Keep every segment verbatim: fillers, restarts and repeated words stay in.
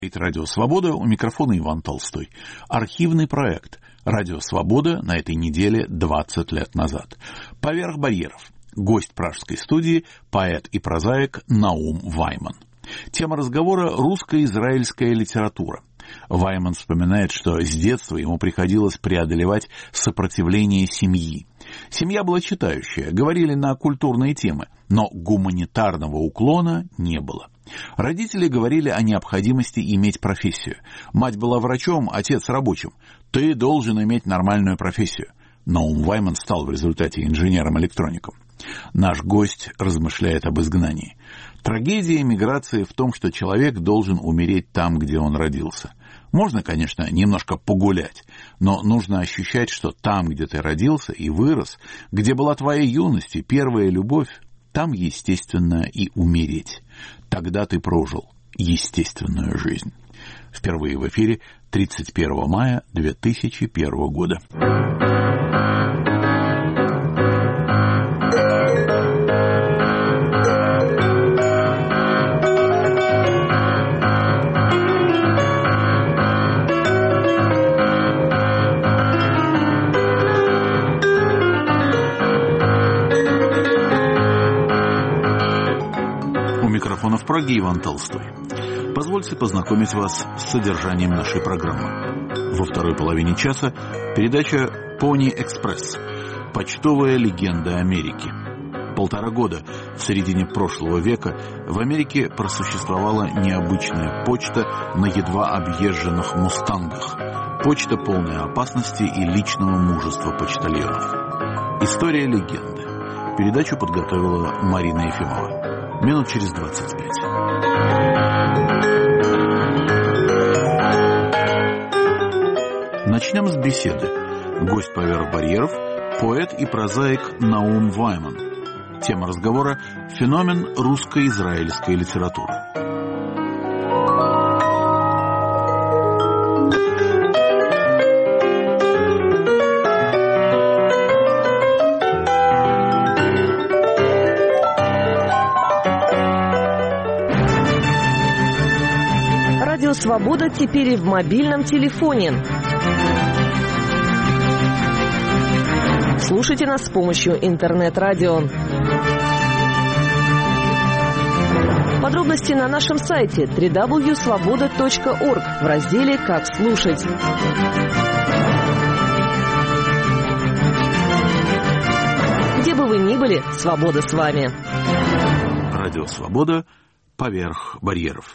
Радио «Свобода», у микрофона Иван Толстой. Архивный проект «Радио Свобода» на этой неделе двадцать лет назад. «Поверх барьеров». Гость пражской студии – поэт и прозаик Наум Вайман. Тема разговора – русско-израильская литература. Вайман вспоминает, что с детства ему приходилось преодолевать сопротивление семьи. Семья была читающая, говорили на культурные темы, но гуманитарного уклона не было. Родители говорили о необходимости иметь профессию. Мать была врачом, отец рабочим. Ты должен иметь нормальную профессию. Наум Вайман стал в результате инженером-электроником. Наш гость размышляет об изгнании. Трагедия эмиграции в том, что человек должен умереть там, где он родился. Можно, конечно, немножко погулять, но нужно ощущать, что там, где ты родился и вырос, где была твоя юность и первая любовь, там, естественно, и умереть. Тогда ты прожил естественную жизнь. Впервые в эфире тридцать первого мая две тысячи первого года. В Праге Иван Толстой. Позвольте познакомить вас с содержанием нашей программы. Во второй половине часа передача «Пони Экспресс. Почтовая легенда Америки». Полтора года в середине прошлого века в Америке просуществовала необычная почта на едва объезженных мустангах. Почта, полная опасности и личного мужества почтальонов. История легенды. Передачу подготовила Марина Ефимова. Минут через двадцать пять. Начнем с беседы. Гость «Поверх барьеров» – поэт и прозаик Наум Вайман. Тема разговора – феномен русско-израильской литературы. «Свобода» теперь и в мобильном телефоне. Слушайте нас с помощью интернет-радио. Подробности на нашем сайте дабл ю дабл ю дабл ю точка свобода точка орг в разделе «Как слушать». Где бы вы ни были, свобода с вами. Радио «Свобода», поверх барьеров.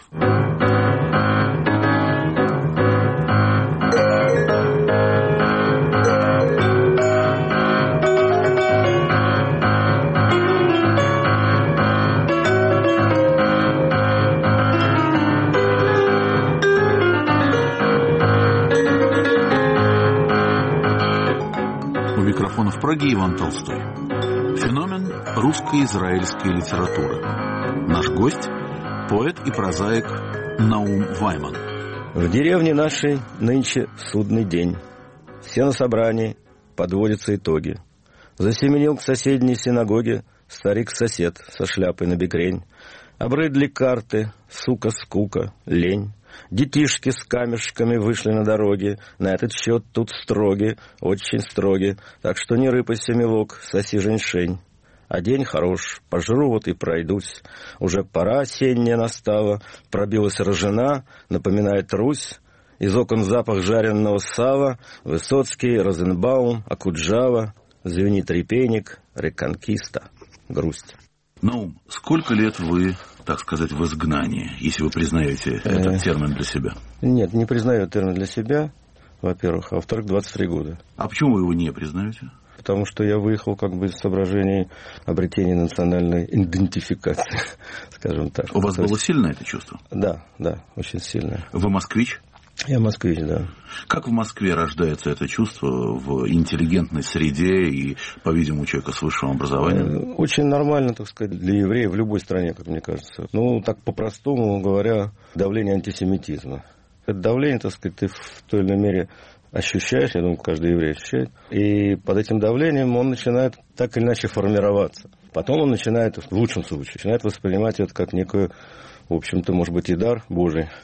В Праге Иван Толстой. Феномен русско-израильской литературы. Наш гость – поэт и прозаик Наум Вайман. В деревне нашей нынче судный день. Все на собрании, подводятся итоги. Засеменил к соседней синагоге старик-сосед со шляпой на бекрень. Обрыдли карты, сука, скука, лень. Детишки с камешками вышли на дороге. На этот счет тут строги, очень строги. Так что не рыпайся, милок, соси женьшень. А день хорош, пожру вот и пройдусь. Уже пора осенняя настала. Пробилась рожена, напоминает Русь. Из окон запах жареного сала. Высоцкий, Розенбаум, Акуджава. Звенит репейник, реконкиста, грусть. Наум, сколько лет вы, так сказать, в изгнании, если вы признаете этот термин для себя? Нет, не признаю термин для себя, во-первых, а во-вторых, двадцать три года. А почему вы его не признаете? Потому что я выехал как бы из соображений обретения национальной идентификации, скажем так. У вас было сильное это чувство? Да, да, очень сильное. Вы москвич? Я москвич, да. Как в Москве рождается это чувство в интеллигентной среде и, по-видимому, человека с высшим образованием? Очень нормально, так сказать, для евреев в любой стране, как мне кажется. Ну, так по-простому говоря, давление антисемитизма. Это давление, так сказать, ты в той или иной мере ощущаешь, я думаю, каждый еврей ощущает, и под этим давлением он начинает так или иначе формироваться. Потом он начинает, в лучшем случае, начинает воспринимать это как некую, в общем-то, может быть, и дар Божий.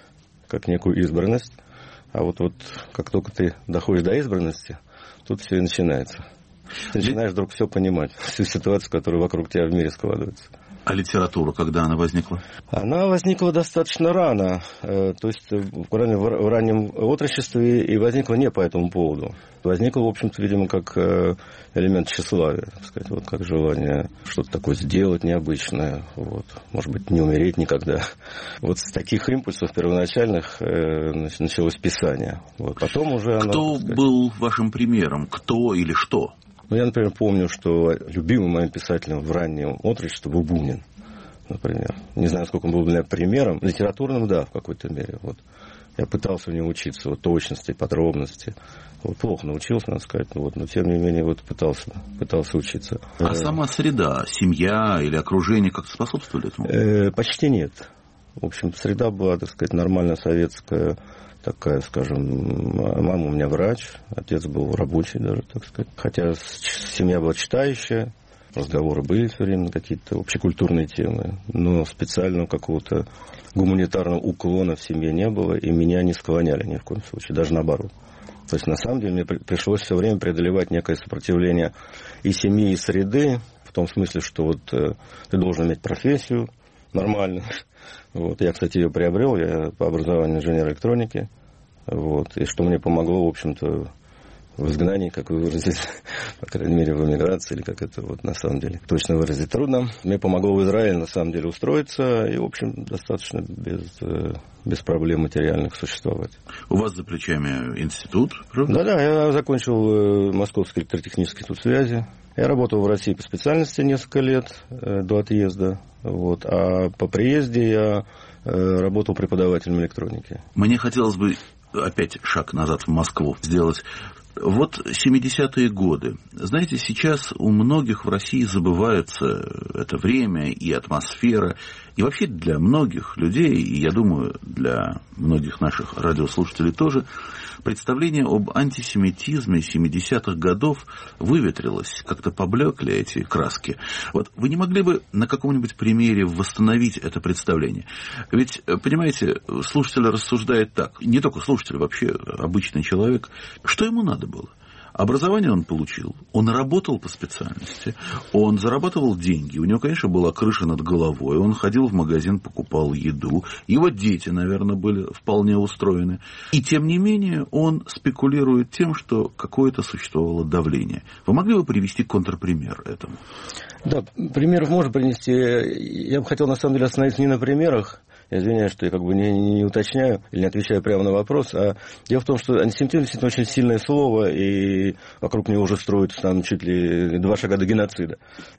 как некую избранность. А вот, вот как только ты доходишь до избранности, тут все и начинается. Ты начинаешь вдруг все понимать, всю ситуацию, которая вокруг тебя в мире складывается. А литература, когда она возникла? Она возникла достаточно рано, то есть в раннем отрочестве, и возникла не по этому поводу. Возникла, в общем-то, видимо, как элемент тщеславия, так сказать, вот как желание что-то такое сделать необычное, вот, может быть, не умереть никогда. Вот с таких импульсов первоначальных началось писание. Вот. Потом уже оно, Кто сказать, был вашим примером? Кто или что? Ну, я, например, помню, что любимым моим писателем в раннем отрочестве был Бунин, например. Не знаю, сколько он был для меня примером. Литературным, да, в какой-то мере. Вот. Я пытался у него учиться, вот, точности, подробности. Вот, плохо научился, надо сказать, вот, но тем не менее вот, пытался, пытался учиться. А сама среда, семья или окружение как-то способствовали этому? Э, почти нет. В общем, среда была, так сказать, нормально советская. Такая, скажем, мама у меня врач, отец был рабочий даже, так сказать. Хотя семья была читающая, разговоры были все время на какие-то общекультурные темы, но специального какого-то гуманитарного уклона в семье не было, и меня не склоняли ни в коем случае, даже наоборот. То есть, на самом деле, мне пришлось все время преодолевать некое сопротивление и семьи, и среды, в том смысле, что вот ты должен иметь профессию нормальную. Вот. Я, кстати, ее приобрел, я по образованию инженер электроники, вот. И что мне помогло, в общем-то, в изгнании, как вы выразили, по крайней мере, в эмиграции, или как это вот на самом деле точно выразить трудно. Мне помогло в Израиле, на самом деле, устроиться и, в общем, достаточно без, без проблем материальных существовать. У вас за плечами институт, правда? Да-да, я закончил Московский электротехнический институт связи. Я работал в России по специальности несколько лет до отъезда, вот, а по приезде я работал преподавателем электроники. Мне хотелось бы опять шаг назад в Москву сделать. Вот семидесятые годы. Знаете, сейчас у многих в России забывается это время и атмосфера. И вообще для многих людей, и я думаю, для многих наших радиослушателей тоже, представление об антисемитизме семидесятых годов выветрилось. Как-то поблекли эти краски. Вот вы не могли бы на каком-нибудь примере восстановить это представление? Ведь, понимаете, слушатель рассуждает так. Не только слушатель, вообще обычный человек. Что ему надо было? Образование он получил, он работал по специальности, он зарабатывал деньги, у него, конечно, была крыша над головой, он ходил в магазин, покупал еду, его дети, наверное, были вполне устроены. И, тем не менее, он спекулирует тем, что какое-то существовало давление. Вы могли бы привести контрпример этому? Да, примеров можно принести. Я бы хотел, на самом деле, остановиться не на примерах. Я извиняюсь, что я как бы не, не уточняю или не отвечаю прямо на вопрос. А дело в том, что антисемитизм действительно очень сильное слово, и вокруг него уже строится там чуть ли два шага до геноцида.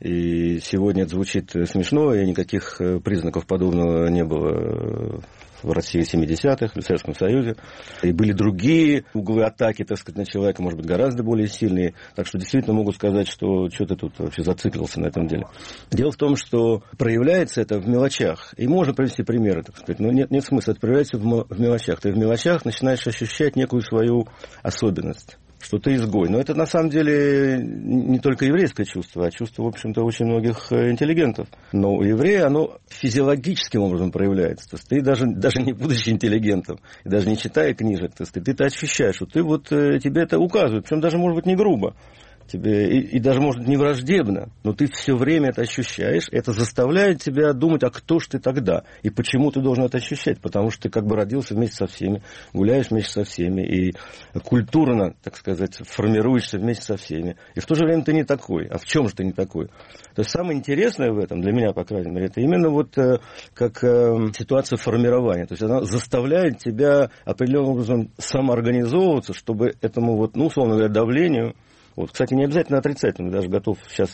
И сегодня это звучит смешно, и никаких признаков подобного не было в России семидесятых, в Советском Союзе. И были другие углы атаки, так сказать, на человека, может быть, гораздо более сильные. Так что действительно могу сказать, что что ты тут вообще зациклился на этом деле. Дело в том, что проявляется это в мелочах. И можно привести примеры, так сказать, но нет, нет смысла. Это проявляется в мелочах. Ты в мелочах начинаешь ощущать некую свою особенность, что ты изгой. Но это на самом деле не только еврейское чувство, а чувство, в общем-то, очень многих интеллигентов. Но у еврея оно физиологическим образом проявляется. То есть ты даже, даже не будучи интеллигентом, и даже не читая книжек, так сказать, ты это ощущаешь, что ты вот, тебе это указывают, причем даже, может быть, не грубо. Тебе, и, и даже, может, не враждебно, но ты все время это ощущаешь, это заставляет тебя думать, а кто ж ты тогда, и почему ты должен это ощущать, потому что ты как бы родился вместе со всеми, гуляешь вместе со всеми, и культурно, так сказать, формируешься вместе со всеми, и в то же время ты не такой, а в чем же ты не такой? То есть самое интересное в этом, для меня, по крайней мере, это именно вот э, как э, ситуация формирования, то есть она заставляет тебя определенным образом самоорганизовываться, чтобы этому, вот, ну, условно говоря, давлению. Вот, кстати, не обязательно отрицательно, даже готов сейчас,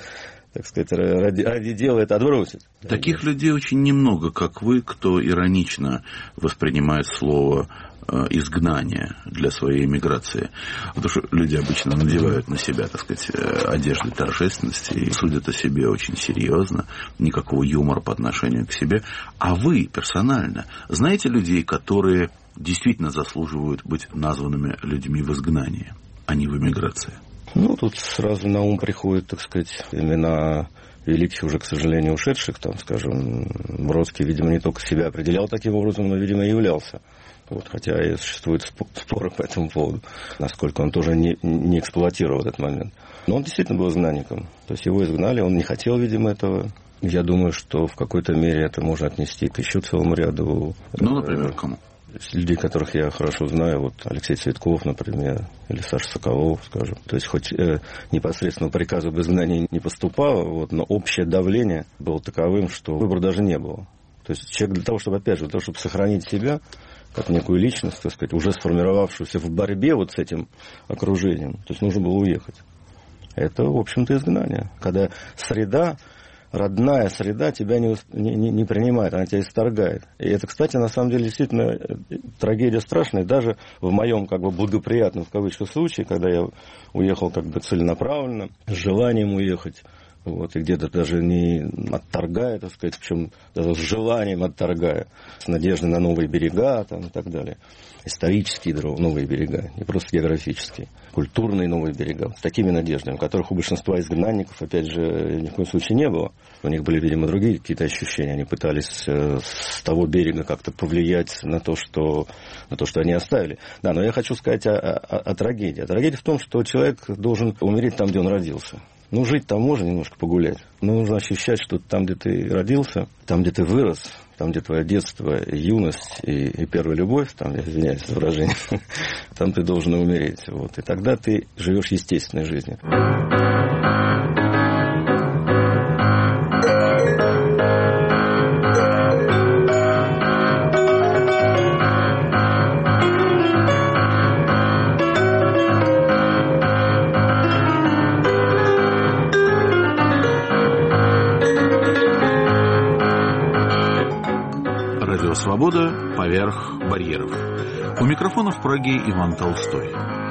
так сказать, ради, ради дела это отбросить. Таких людей очень немного, как вы, кто иронично воспринимает слово изгнание для своей эмиграции. Потому что люди обычно надевают на себя, так сказать, одежды торжественности и судят о себе очень серьезно, никакого юмора по отношению к себе. А вы персонально знаете людей, которые действительно заслуживают быть названными людьми в изгнании, а не в эмиграции? Ну, тут сразу на ум приходят, так сказать, имена великих, уже, к сожалению, ушедших. Там, скажем, Бродский, видимо, не только себя определял таким образом, но, видимо, являлся Вот, хотя и существуют споры по этому поводу, насколько он тоже не, не эксплуатировал этот момент. Но он действительно был изгнанником. То есть его изгнали, он не хотел, видимо, этого. Я думаю, что в какой-то мере это можно отнести к еще целому ряду... Ну, например, кому? Людей, которых я хорошо знаю, вот Алексей Цветков, например, или Саша Соколов, скажем. То есть хоть э, непосредственно приказа об изгнании не поступало, вот, но общее давление было таковым, что выбора даже не было. То есть человек для того, чтобы, опять же, для того, чтобы сохранить себя, как некую личность, так сказать, уже сформировавшуюся в борьбе вот с этим окружением, то есть нужно было уехать. Это, в общем-то, изгнание. Когда среда, родная среда тебя не, не, не принимает, она тебя исторгает. И это, кстати, на самом деле, действительно трагедия страшная. Даже в моем, как бы, благоприятном, в кавычках, случае, когда я уехал, как бы, целенаправленно, с желанием уехать, вот, и где-то даже не отторгая, так сказать, причем даже с желанием отторгая, с надеждой на новые берега там, и так далее. Исторические новые берега, не просто географические, культурные новые берега, с такими надеждами, которых у большинства изгнанников, опять же, ни в коем случае не было. У них были, видимо, другие какие-то ощущения. Они пытались с того берега как-то повлиять на то, что, на то, что они оставили. Да, но я хочу сказать о, о, о трагедии. А трагедия в том, что человек должен умереть там, где он родился. Ну, жить там можно немножко погулять, но нужно ощущать, что там, где ты родился, там, где ты вырос, там, где твое детство, юность и, и первая любовь, там, я извиняюсь за выражение, там ты должен умереть. Вот, и тогда ты живешь естественной жизнью. Свобода поверх барьеров. У микрофона в Праге Иван Толстой.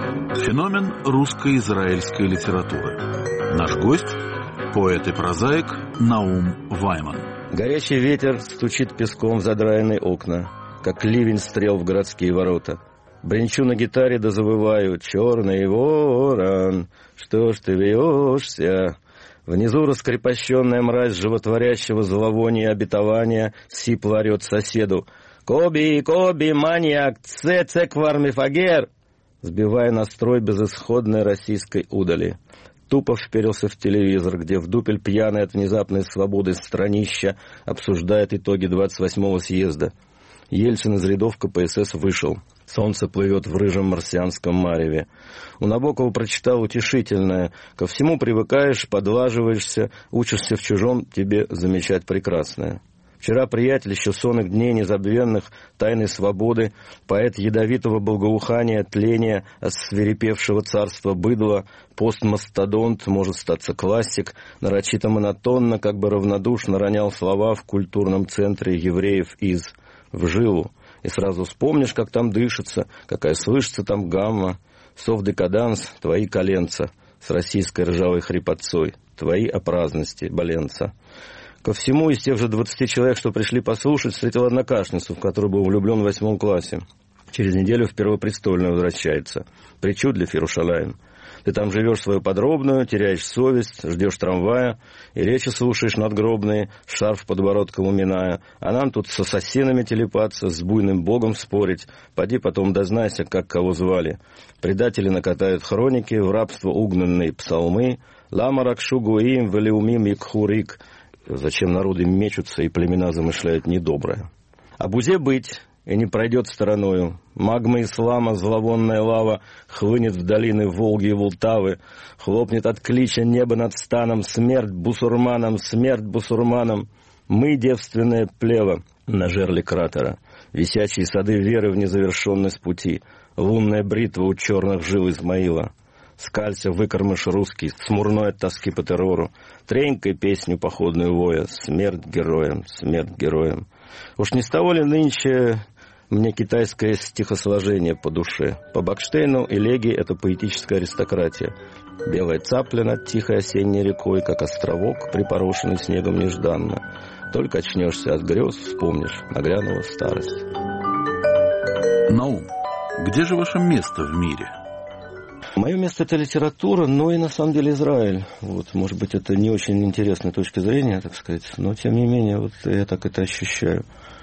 Феномен русско-израильской литературы. Наш гость – поэт и прозаик Наум Вайман. Горячий ветер стучит песком в задраенные окна, как ливень стрел в городские ворота. Бренчу на гитаре да завываю: черный ворон, что ж ты вьешься? Внизу раскрепощенная мразь животворящего зловония обетования сипло орет соседу: «Коби, Коби, маньяк, цеце квармифагер!» сбивая настрой безысходной российской удали. Тупо вперился в телевизор, где в дупель пьяный от внезапной свободы странища обсуждает итоги двадцать восьмого съезда. Ельцин из рядов ка пэ эс эс вышел. Солнце плывет в рыжем марсианском мареве. У Набокова прочитал утешительное: ко всему привыкаешь, подлаживаешься, учишься в чужом тебе замечать прекрасное. Вчера приятель еще сонных дней незабвенных, тайной свободы, поэт ядовитого благоухания, тления, освирепевшего царства быдла, постмастодонт, может статься классик, нарочито монотонно, как бы равнодушно ронял слова в культурном центре евреев из в жилу. И сразу вспомнишь, как там дышится, какая слышится там гамма. Сов-декаданс, твои коленца, с российской ржавой хрипотцой, твои о праздности, боленца. Ко всему из тех же двадцати человек, что пришли послушать, встретил однокашницу, в которую был влюблен в восьмом классе. Через неделю в Первопрестольную возвращается. Причудлив Иерушалаим. Ты там живешь свою подробную, теряешь совесть, ждешь трамвая, и речи слушаешь надгробные, шарф подбородком уминая, а нам тут с ассасинами телепаться, с буйным богом спорить, поди потом дознайся, как кого звали. Предатели накатают хроники, в рабство угнанные псалмы, лама ракшу гуим, велиумим якхурик. Зачем народы мечутся и племена замышляют недоброе? А бузе быть... и не пройдет стороною. Магма ислама, зловонная лава, хлынет в долины Волги и Волтавы, хлопнет от клича небо над станом: смерть бусурманам, смерть бусурманам. Мы, девственное плево, на жерле кратера, висячие сады веры в незавершенность пути, лунная бритва у черных жил Измаила. Скалься, выкормыш русский, смурной от тоски по террору, тренькой песню походную воя: смерть героям, смерть героям. Уж не с того ли нынче мне китайское стихосложение по душе? По Бакштейну элегии — это поэтическая аристократия. Белая цапля над тихой осенней рекой, как островок, припорошенный снегом нежданно. Только очнешься от грез, вспомнишь, нагрянула старость. Наум, где же ваше место в мире? Мое место — это литература, но и на самом деле Израиль. Вот, может быть, это не очень интересная точка зрения, так сказать, но тем не менее, вот я так это ощущаю.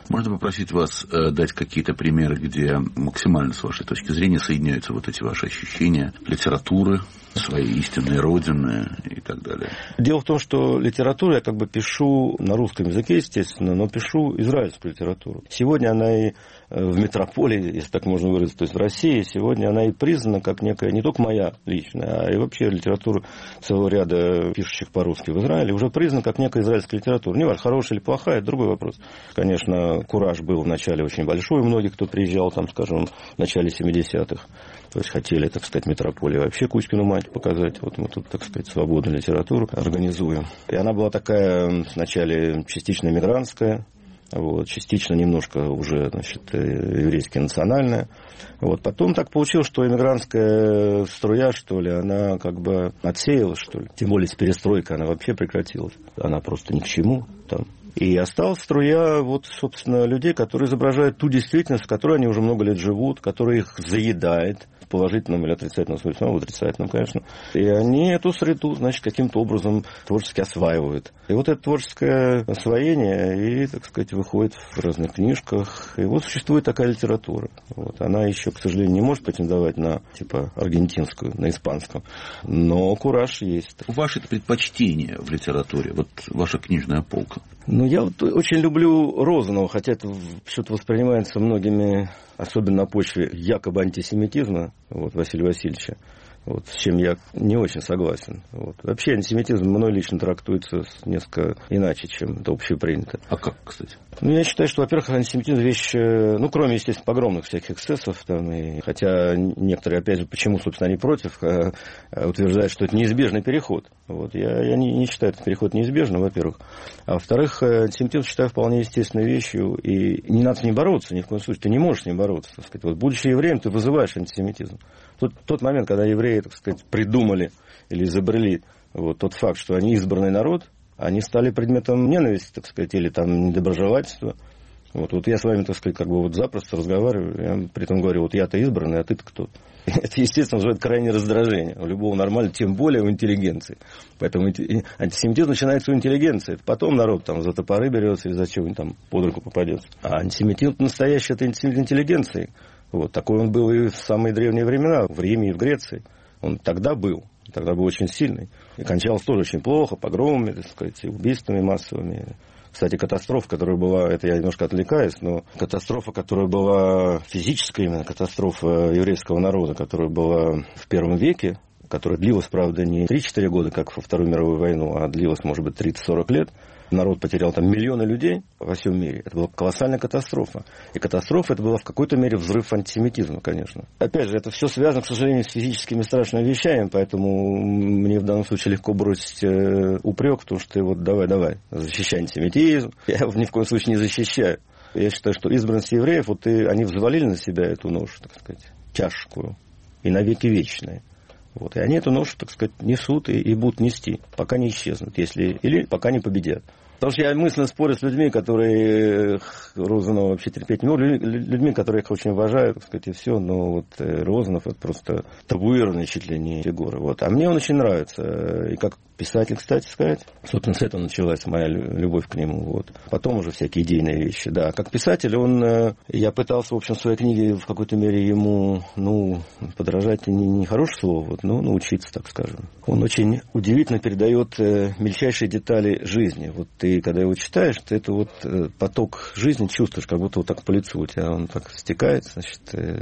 Можно попросить вас э, дать какие-то примеры, где максимально, с вашей точки зрения, соединяются вот эти ваши ощущения литературы, своей истинной родины и так далее? Дело в том, что литературу я как бы пишу на русском языке, естественно, но пишу израильскую литературу. Сегодня она и в метрополии, если так можно выразиться, то есть в России, сегодня она и признана как некая, не только моя личная, а и вообще литература целого ряда пишущих по-русски в Израиле, уже признана как некая израильская литература. Не важно, хорошая или плохая, это другой вопрос. Конечно, кураж был вначале очень большой, многие, кто приезжал, там, скажем, в начале семидесятых, то есть хотели, так сказать, метрополии вообще Кузькину мать показать. Вот мы тут, так сказать, свободную литературу организуем. И она была такая вначале частично мигрантская, вот, частично немножко уже, значит, еврейски национальная. Вот. Потом так получилось, что эмигрантская струя, что ли, она как бы отсеялась, что ли. Тем более с перестройкой она вообще прекратилась. Она просто ни к чему там. И осталась струя, вот, собственно, людей, которые изображают ту действительность, в которой они уже много лет живут, которая их заедает, в положительном или отрицательном смысле, ну, в отрицательном, конечно. И они эту среду, значит, каким-то образом творчески осваивают. И вот это творческое освоение, и, так сказать, выходит в разных книжках. И вот существует такая литература. Вот. Она еще, к сожалению, не может претендовать на, типа, аргентинскую, на испанском. Но кураж есть. Ваши предпочтения в литературе, вот ваша книжная полка? Ну, я вот очень люблю Розанова, хотя это что-то воспринимается многими, особенно на почве якобы антисемитизма, вот, Василия Васильевича, вот, с чем я не очень согласен. Вот. Вообще антисемитизм мной лично трактуется несколько иначе, чем это общепринято. А как, кстати? Ну, я считаю, что, во-первых, антисемитизм вещь, ну, кроме, естественно, погромных всяких эксцессов, там, и, хотя некоторые, опять же, почему, собственно, они против, а, а, утверждают, что это неизбежный переход. Вот. Я, я не, не считаю этот переход неизбежным, во-первых. А во-вторых, антисемитизм считаю вполне естественной вещью, и не надо с ним бороться, ни в коем случае. Ты не можешь с ним бороться, так сказать. Вот, будучи евреем, ты вызываешь антисемитизм. Тот, тот момент, когда евреи, так сказать, придумали или изобрели вот, тот факт, что они избранный народ, они стали предметом ненависти, так сказать, или там недоброжелательства. Вот, вот я с вами, так сказать, как бы вот запросто разговариваю, я при этом говорю, вот я-то избранный, а ты-то кто? Это, естественно, вызывает крайнее раздражение у любого нормального, тем более у интеллигенции. Поэтому антисемитизм начинается у интеллигенции. Потом народ там за топоры берется или за чего-нибудь там под руку попадется. А антисемитизм настоящий, это антисемитизм интеллигенции. Вот, такой он был и в самые древние времена, в Риме и в Греции. Он тогда был, тогда был очень сильный. И кончался тоже очень плохо, погромами, так сказать, убийствами массовыми. Кстати, катастрофа, которая была, это я немножко отвлекаюсь, но катастрофа, которая была физическая именно, катастрофа еврейского народа, которая была в первом веке, которая длилась, правда, не три-четыре года, как во Вторую мировую войну, а длилась, может быть, тридцать-сорок лет. Народ потерял там миллионы людей во всем мире. Это была колоссальная катастрофа. И катастрофа это была в какой-то мере взрыв антисемитизма, конечно. Опять же, это все связано, к сожалению, с физическими страшными вещами, поэтому мне в данном случае легко бросить э, упрек, потому что вот давай-давай, защищай антисемитизм. Я его ни в коем случае не защищаю. Я считаю, что избранность евреев, вот и они взвалили на себя эту ношу, так сказать, тяжкую и навеки вечную. Вот. И они эту ношу, так сказать, несут и, и будут нести, пока не исчезнут, если, или пока не победят. Потому что я мысленно спорю с людьми, которые Розанова вообще терпеть не могут, людьми, которые их очень уважаю, так сказать, и все, но вот Розанов это просто табуированная чуть ли не фигура. Вот. А мне он очень нравится. И как писатель, кстати сказать, собственно, с этого началась моя любовь к нему. Вот. Потом уже всякие идейные вещи. Да. Как писатель он, я пытался, в общем, в своей книге в какой-то мере ему, ну, подражать не, не хорошее слово, вот, но научиться, так скажем. Он очень удивительно передает мельчайшие детали жизни. Вот ты, когда его читаешь, ты это вот поток жизни чувствуешь, как будто вот так по лицу у тебя он так стекает, значит,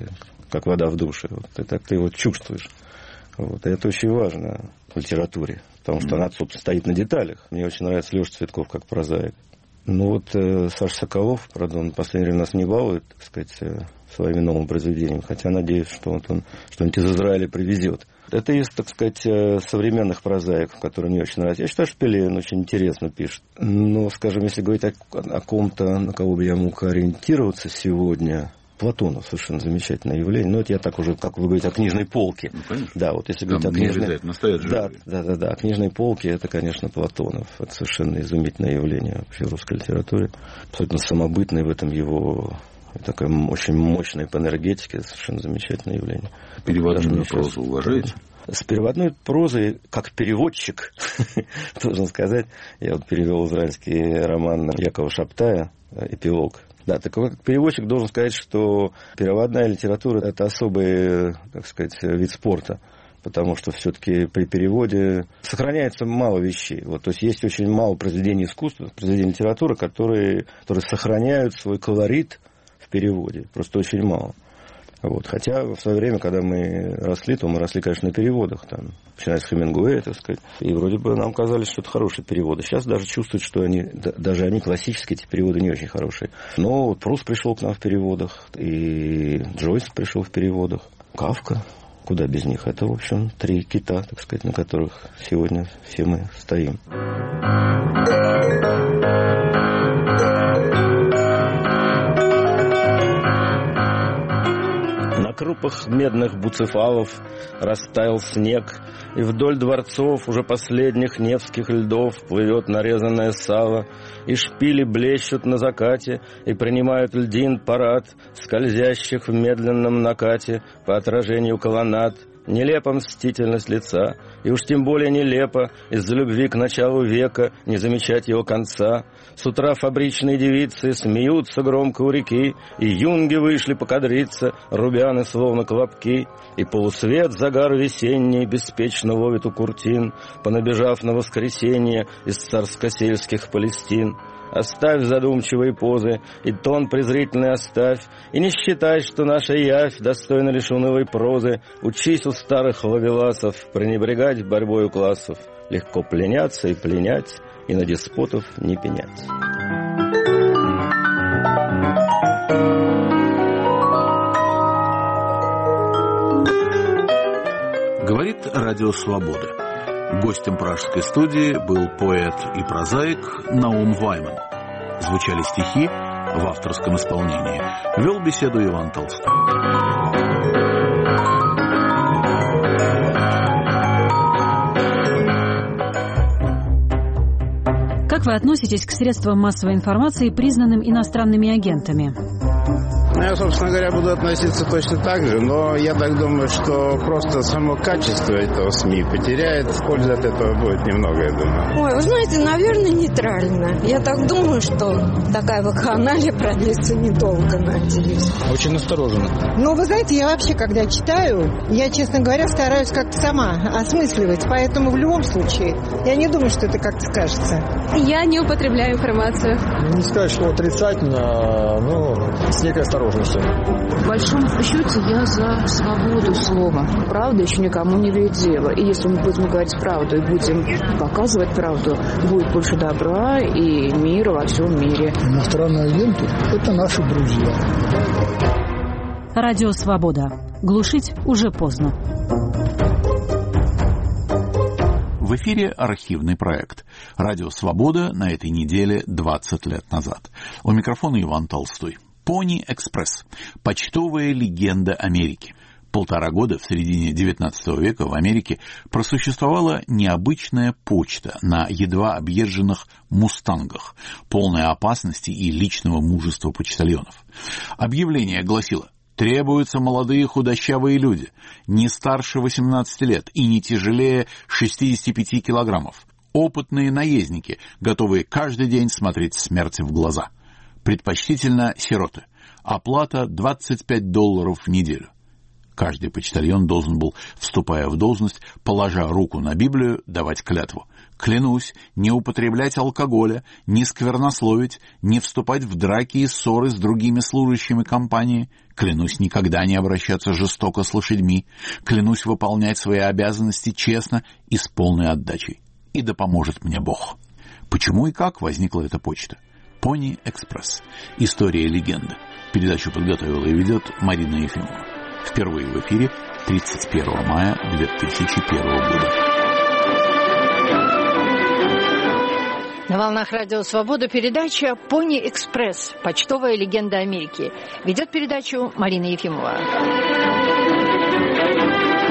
как вода в душе. Вот, ты так ты его чувствуешь. Вот. И это очень важно в литературе, потому что она, собственно, стоит на деталях. Мне очень нравится Леша Цветков как прозаик. Ну вот э, Саша Соколов, правда, он в последнее время нас не балует, так сказать, э, своими новыми произведениями, хотя надеюсь, что вот он что-нибудь из Израиля привезет. Это из, так сказать, современных прозаиков, которые мне очень нравятся. Я считаю, что Пелевин очень интересно пишет. Но, скажем, если говорить о, о ком-то, на кого бы я мог ориентироваться сегодня, Платонов совершенно замечательное явление. Но это я так уже, как вы говорите, о книжной полке. Ну, да, вот если говорить о книжной... Да, да, да, да, о книжной полке, это, конечно, Платонов. Это совершенно изумительное явление вообще в русской литературе. Абсолютно самобытное в этом его... Такое очень мощное по энергетике, совершенно замечательное явление. Переводную прозу уважаете? С переводной прозой, как переводчик, должен сказать, я вот перевел израильский роман Якова Шаптая «Эпилог». Да, так как переводчик должен сказать, что переводная литература – это особый, так сказать, вид спорта, потому что все-таки при переводе сохраняется мало вещей. Вот, то есть есть очень мало произведений искусства, произведений литературы, которые, которые сохраняют свой колорит в переводе. Просто очень мало. Вот. Хотя в свое время, когда мы росли, то мы росли, конечно, на переводах, там, начиная с Хемингуэя, так сказать, и вроде бы нам казалось, что это хорошие переводы. Сейчас даже чувствуют, что они, даже они классические, эти переводы не очень хорошие. Но вот Пруст пришел к нам в переводах, и Джойс пришел в переводах, Кафка. Куда без них? Это, в общем, три кита, так сказать, на которых сегодня все мы стоим. На крупах медных буцефалов растаял снег, и вдоль дворцов уже последних невских льдов плывет нарезанное сало, и шпили блещут на закате, и принимают льдин парад скользящих в медленном накате по отражению колоннад. Нелепа мстительность лица, и уж тем более нелепо из-за любви к началу века не замечать его конца. С утра фабричные девицы смеются громко у реки, и юнги вышли покадриться, рубяны словно колобки, и полусвет загар весенний беспечно ловит у куртин, понабежав на воскресенье из царско-сельских Палестин. Оставь задумчивые позы, и тон презрительный оставь, и не считай, что наша явь достойна лишь унылой прозы. Учись у старых ловеласов пренебрегать борьбою классов, легко пленяться и пленять, и на деспотов не пенять. Говорит Радио Свобода. Гостем пражской студии был поэт и прозаик Наум Вайман. Звучали стихи в авторском исполнении. Вел беседу Иван Толстой. Как вы относитесь к средствам массовой информации, признанным иностранными агентами? Я, собственно говоря, буду относиться точно так же, но я так думаю, что просто само качество этого СМИ потеряет, пользы от этого будет немного, я думаю. Ой, вы знаете, наверное, нейтрально. Я так думаю, что такая вакханалия продлится недолго, надеюсь. Очень настороженно. Ну, вы знаете, я вообще, когда читаю, я, честно говоря, стараюсь как-то сама осмысливать, поэтому в любом случае я не думаю, что это как-то скажется. Я не употребляю информацию. Не сказать, что отрицательно, но с некой осторожностью. В большом счете я за свободу слова. Правда еще никому не имеет дела. И если мы будем говорить правду и будем показывать правду, будет больше добра и мира во всем мире. Иностранные агенты – это наши друзья. Радио Свобода. Глушить уже поздно. В эфире архивный проект. Радио «Свобода» на этой неделе двадцать лет назад. У микрофона Иван Толстой. Пони Экспресс. Почтовая легенда Америки. Полтора года в середине девятнадцатого века в Америке просуществовала необычная почта на едва объезженных мустангах, полная опасности и личного мужества почтальонов. Объявление гласило: требуются молодые худощавые люди, не старше восемнадцати лет и не тяжелее шестидесяти пяти килограммов. Опытные наездники, готовые каждый день смотреть смерти в глаза. Предпочтительно сироты. Оплата двадцать пять долларов в неделю. Каждый почтальон должен был, вступая в должность, положа руку на Библию, давать клятву. Клянусь не употреблять алкоголя, не сквернословить, не вступать в драки и ссоры с другими служащими компании. Клянусь никогда не обращаться жестоко с лошадьми. Клянусь выполнять свои обязанности честно и с полной отдачей. И да поможет мне Бог. Почему и как возникла эта почта? Пони Экспресс. История легенды. Передачу подготовила и ведет Марина Ефимова. Впервые в эфире тридцать первого мая две тысячи первого года. На волнах Радио Свобода передача «Пони Экспресс. Почтовая легенда Америки». Ведет передачу Марина Ефимова.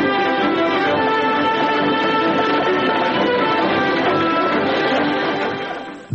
До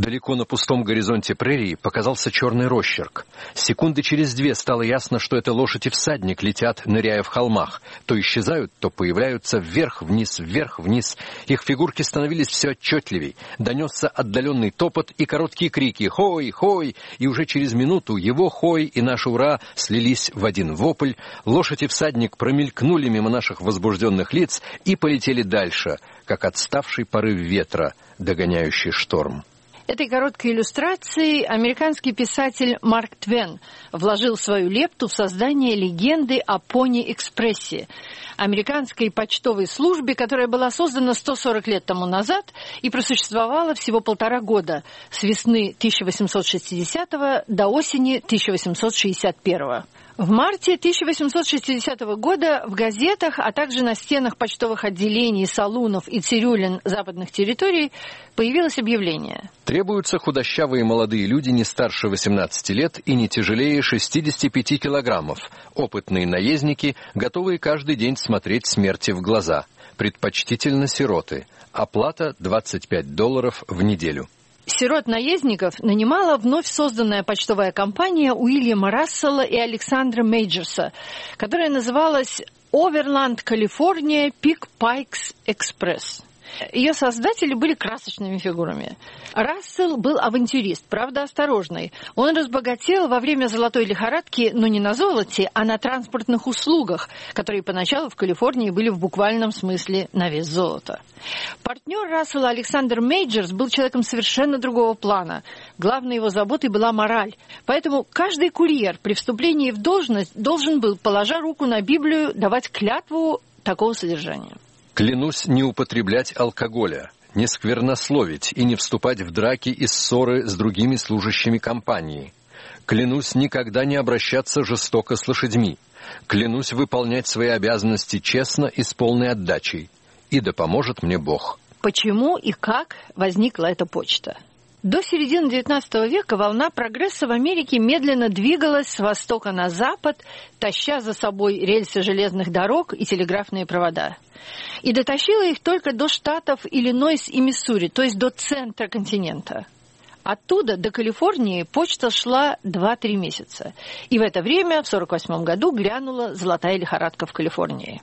Далеко на пустом горизонте прерии показался черный росчерк. Секунды через две стало ясно, что это лошадь и всадник летят, ныряя в холмах. То исчезают, то появляются вверх-вниз, вверх-вниз. Их фигурки становились все отчетливей. Донесся отдаленный топот и короткие крики «Хой! Хой!». И уже через минуту его «Хой» и наше «Ура» слились в один вопль. Лошадь и всадник промелькнули мимо наших возбужденных лиц и полетели дальше, как отставший порыв ветра, догоняющий шторм. Этой короткой иллюстрацией американский писатель Марк Твен вложил свою лепту в создание легенды о Пони-экспрессе, американской почтовой службе, которая была создана сто сорок лет тому назад и просуществовала всего полтора года, с весны тысяча восемьсот шестидесятого до осени тысяча восемьсот шестьдесят первого. В марте тысяча восемьсот шестидесятого года в газетах, а также на стенах почтовых отделений, салунов и цирюлин западных территорий появилось объявление. Требуются худощавые молодые люди не старше восемнадцати лет и не тяжелее шестидесяти пяти килограммов, опытные наездники, готовые каждый день смотреть смерти в глаза, предпочтительно сироты, оплата двадцать пять долларов в неделю. Сирот-наездников нанимала вновь созданная почтовая компания Уильяма Рассела и Александра Мейджерса, которая называлась «Overland California Pick Pikes Express». Ее создатели были красочными фигурами. Рассел был авантюрист, правда осторожный. Он разбогател во время золотой лихорадки, но не на золоте, а на транспортных услугах, которые поначалу в Калифорнии были в буквальном смысле на вес золота. Партнер Рассела Александр Мейджерс был человеком совершенно другого плана. Главной его заботой была мораль. Поэтому каждый курьер при вступлении в должность должен был, положа руку на Библию, давать клятву такого содержания. Клянусь не употреблять алкоголя, не сквернословить и не вступать в драки и ссоры с другими служащими компании. Клянусь никогда не обращаться жестоко с лошадьми. Клянусь выполнять свои обязанности честно и с полной отдачей. И да поможет мне Бог. Почему и как возникла эта почта? До середины девятнадцатого века волна прогресса в Америке медленно двигалась с востока на запад, таща за собой рельсы железных дорог и телеграфные провода. И дотащила их только до штатов Иллинойс и Миссури, то есть до центра континента. Оттуда до Калифорнии почта шла два-три месяца. И в это время, в сорок восьмом году, грянула золотая лихорадка в Калифорнии.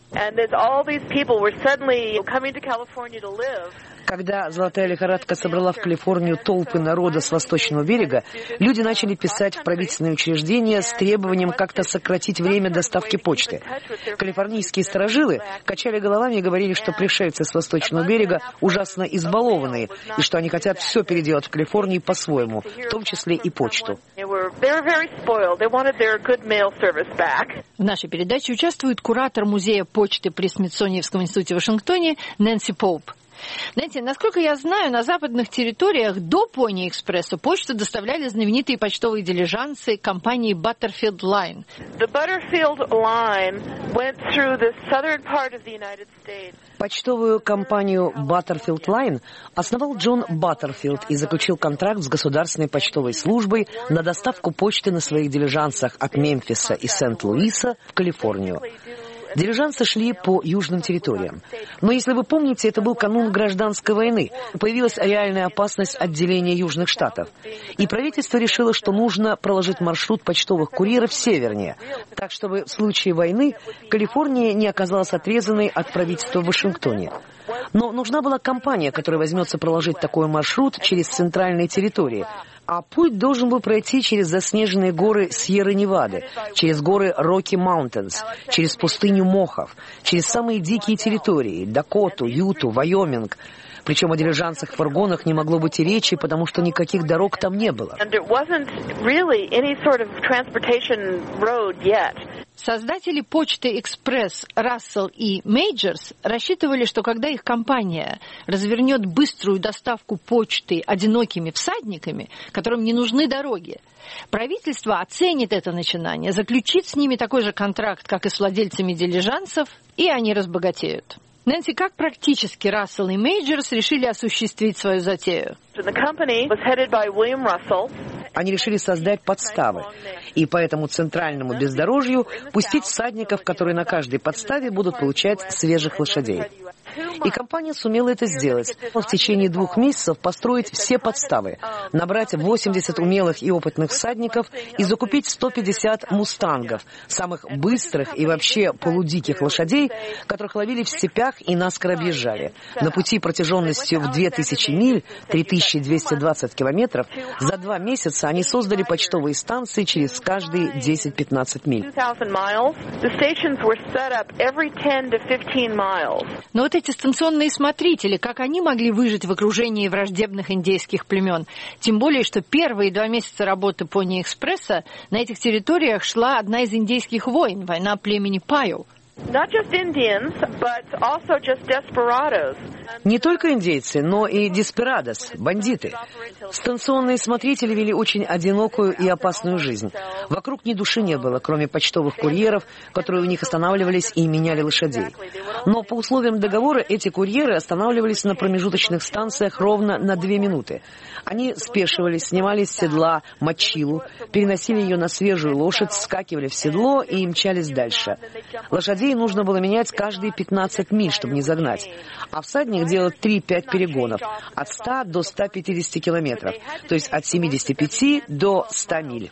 Когда золотая лихорадка собрала в Калифорнию толпы народа с восточного берега, люди начали писать в правительственные учреждения с требованием как-то сократить время доставки почты. Калифорнийские старожилы качали головами и говорили, что пришельцы с восточного берега ужасно избалованные, и что они хотят все переделать в Калифорнии по-своему, в том числе и почту. В нашей передаче участвует куратор музея почты при Смитсониевском институте в Вашингтоне Нэнси Поуп. Знаете, насколько я знаю, на западных территориях до Пони-экспресса почту доставляли знаменитые почтовые дилижансы компании Butterfield Line. Почтовую компанию Butterfield Line основал Джон Баттерфилд и заключил контракт с государственной почтовой службой на доставку почты на своих дилижансах от Мемфиса и Сент-Луиса в Калифорнию. Дилижансы шли по южным территориям. Но, если вы помните, это был канун гражданской войны. Появилась реальная опасность отделения южных штатов. И правительство решило, что нужно проложить маршрут почтовых курьеров севернее, так, чтобы в случае войны Калифорния не оказалась отрезанной от правительства в Вашингтоне. Но нужна была компания, которая возьмется проложить такой маршрут через центральные территории. А путь должен был пройти через заснеженные горы Сьерра-Невады, через горы Роки-Маунтинс, через пустыню Мохав, через самые дикие территории – Дакоту, Юту, Вайоминг. Причем о дилижансах-фургонах не могло быть и речи, потому что никаких дорог там не было. Создатели почты «Экспресс» Рассел и Мейджерс рассчитывали, что когда их компания развернет быструю доставку почты одинокими всадниками, которым не нужны дороги, правительство оценит это начинание, заключит с ними такой же контракт, как и с владельцами дилижансов, и они разбогатеют. Нэнси, как практически Рассел и Мейджерс решили осуществить свою затею? Они решили создать подставы и по этому центральному бездорожью пустить всадников, которые на каждой подставе будут получать свежих лошадей. И компания сумела это сделать. В течение двух месяцев построить все подставы, набрать восемьдесят умелых и опытных всадников и закупить сто пятьдесят мустангов, самых быстрых и вообще полудиких лошадей, которых ловили в степях и наскоро объезжали. На пути протяженностью в две тысячи миль, три тысячи двести двадцать километров, за два месяца они создали почтовые станции через каждые десять-пятнадцать миль. Но вот эти станционные смотрители, как они могли выжить в окружении враждебных индейских племен? Тем более, что первые два месяца работы Пони-экспресса на этих территориях шла одна из индейских войн, война племени Пайо. Не только индейцы, но и деспирадос, бандиты. Станционные смотрители вели очень одинокую и опасную жизнь. Вокруг ни души не было, кроме почтовых курьеров, которые у них останавливались и меняли лошадей. Но по условиям договора эти курьеры останавливались на промежуточных станциях ровно на две минуты. Они спешивались, снимали с седла мочилу, переносили ее на свежую лошадь, вскакивали в седло и мчались дальше. Лошадей нужно было менять каждые пятнадцать миль, чтобы не загнать. А всадник делал три-пять перегонов от ста до ста пятидесяти километров, то есть от семидесяти пяти до ста миль.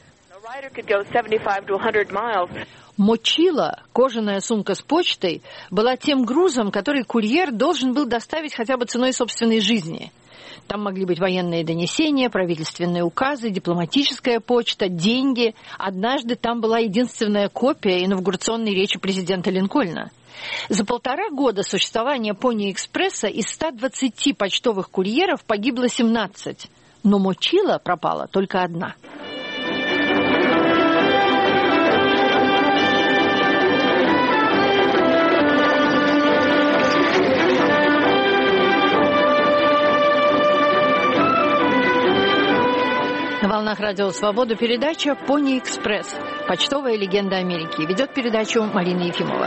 Мочила, кожаная сумка с почтой, была тем грузом, который курьер должен был доставить хотя бы ценой собственной жизни. Там могли быть военные донесения, правительственные указы, дипломатическая почта, деньги. Однажды там была единственная копия инаугурационной речи президента Линкольна. За полтора года существования Пони-экспресса из ста двадцати почтовых курьеров погибло семнадцать, но мочила пропала только одна. На волнах Радио Свобода передача «Пони-экспресс. Почтовая легенда Америки». Ведет передачу Марина Ефимова.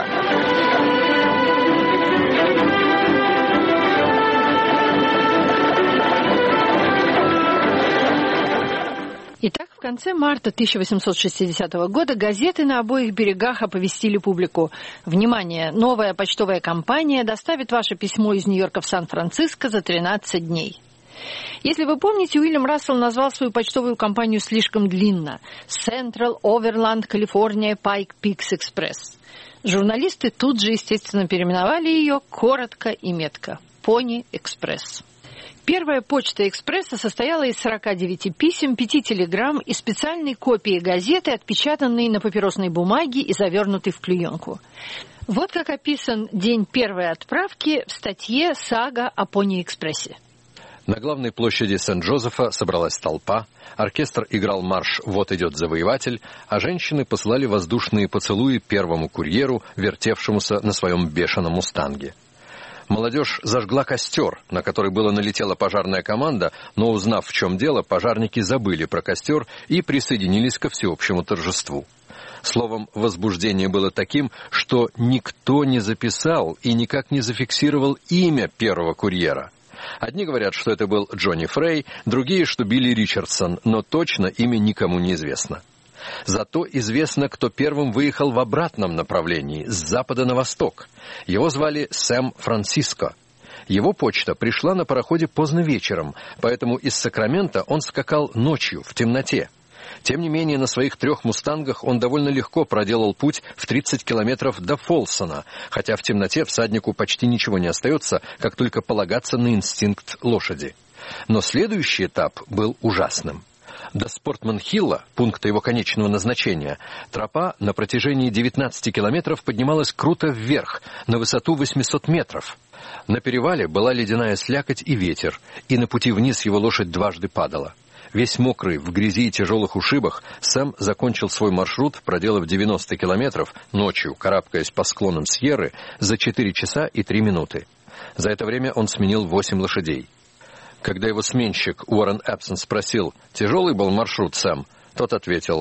Итак, в конце марта тысяча восемьсот шестидесятого года газеты на обоих берегах оповестили публику: «Внимание! Новая почтовая компания доставит ваше письмо из Нью-Йорка в Сан-Франциско за тринадцать дней». Если вы помните, Уильям Рассел назвал свою почтовую компанию слишком длинно – Central Overland California Pike Peaks Express. Журналисты тут же, естественно, переименовали ее коротко и метко – Pony Express. Первая почта «Экспресса» состояла из сорока девяти писем, пяти телеграмм и специальной копии газеты, отпечатанной на папиросной бумаге и завернутой в клеенку. Вот как описан день первой отправки в статье «Сага о Пони-экспрессе». На главной площади Сент-Джозефа собралась толпа, оркестр играл марш «Вот идет завоеватель», а женщины посылали воздушные поцелуи первому курьеру, вертевшемуся на своем бешеном мустанге. Молодежь зажгла костер, на который было налетела пожарная команда, но, узнав, в чем дело, пожарники забыли про костер и присоединились ко всеобщему торжеству. Словом, возбуждение было таким, что никто не записал и никак не зафиксировал имя первого курьера. Одни говорят, что это был Джонни Фрей, другие, что Билли Ричардсон, но точно имя никому не известно. Зато известно, кто первым выехал в обратном направлении, с запада на восток. Его звали Сэм Франциско. Его почта пришла на пароходе поздно вечером, поэтому из Сакрамента он скакал ночью, в темноте. Тем не менее, на своих трех «Мустангах» он довольно легко проделал путь в тридцать километров до Фолсона, хотя в темноте всаднику почти ничего не остается, как только полагаться на инстинкт лошади. Но следующий этап был ужасным. До Спортман-Хилла, пункта его конечного назначения, тропа на протяжении девятнадцати километров поднималась круто вверх, на высоту восьмисот метров. На перевале была ледяная слякоть и ветер, и на пути вниз его лошадь дважды падала. Весь мокрый, в грязи и тяжелых ушибах, Сэм закончил свой маршрут, проделав девяносто километров, ночью, карабкаясь по склонам Сьерры, за четыре часа и три минуты. За это время он сменил восемь лошадей. Когда его сменщик Уоррен Эпсон спросил, тяжелый был маршрут, Сэм, тот ответил,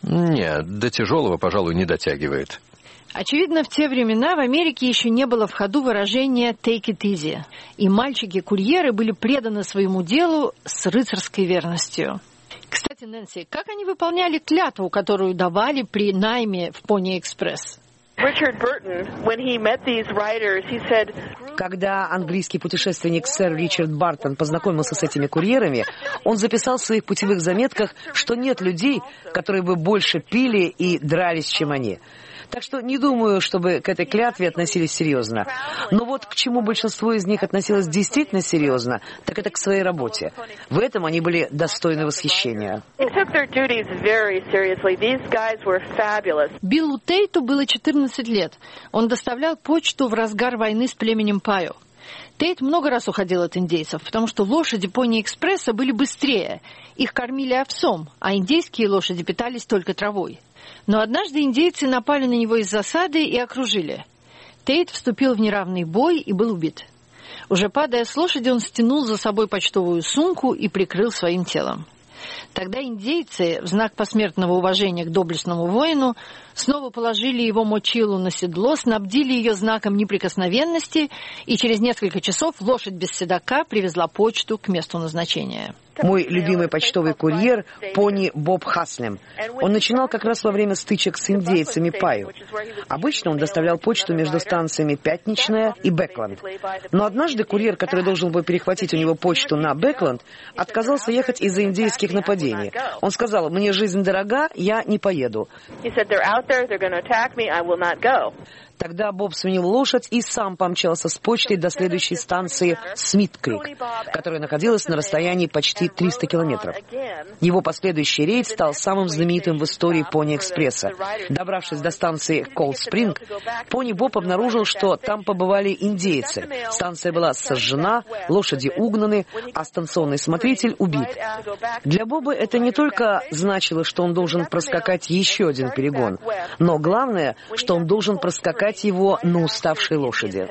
нет, до тяжелого, пожалуй, не дотягивает. Очевидно, в те времена в Америке еще не было в ходу выражения «take it easy», и мальчики-курьеры были преданы своему делу с рыцарской верностью. Кстати, Нэнси, как они выполняли клятву, которую давали при найме в Пони-экспресс? Когда английский путешественник сэр Ричард Бартон познакомился с этими курьерами, он записал в своих путевых заметках, что нет людей, которые бы больше пили и дрались, чем они. Так что не думаю, чтобы к этой клятве относились серьезно. Но вот к чему большинство из них относилось действительно серьезно, так это к своей работе. В этом они были достойны восхищения. Биллу Тейту было четырнадцать лет. Он доставлял почту в разгар войны с племенем Пайо. Тейт много раз уходил от индейцев, потому что лошади Пони-экспресса были быстрее. Их кормили овсом, а индейские лошади питались только травой. Но однажды индейцы напали на него из засады и окружили. Тейт вступил в неравный бой и был убит. Уже падая с лошади, он стянул за собой почтовую сумку и прикрыл своим телом. Тогда индейцы, в знак посмертного уважения к доблестному воину, снова положили его мочилу на седло, снабдили ее знаком неприкосновенности, и через несколько часов лошадь без седока привезла почту к месту назначения. Мой любимый почтовый курьер – пони Боб Хаслем. Он начинал как раз во время стычек с индейцами Пайо. Обычно он доставлял почту между станциями Пятничная и Бэкленд. Но однажды курьер, который должен был перехватить у него почту на Бэкленд, отказался ехать из-за индейских нападений. Он сказал: «Мне жизнь дорога, я не поеду». Тогда Боб сменил лошадь и сам помчался с почтой до следующей станции Смит-Крик, которая находилась на расстоянии почти триста километров. Его последующий рейд стал самым знаменитым в истории Пони-экспресса. Добравшись до станции Колд-Спринг, Пони Боб обнаружил, что там побывали индейцы. Станция была сожжена, лошади угнаны, а станционный смотритель убит. Для Боба это не только значило, что он должен проскакать еще один перегон, но главное, что он должен проскакать его на уставшей лошади.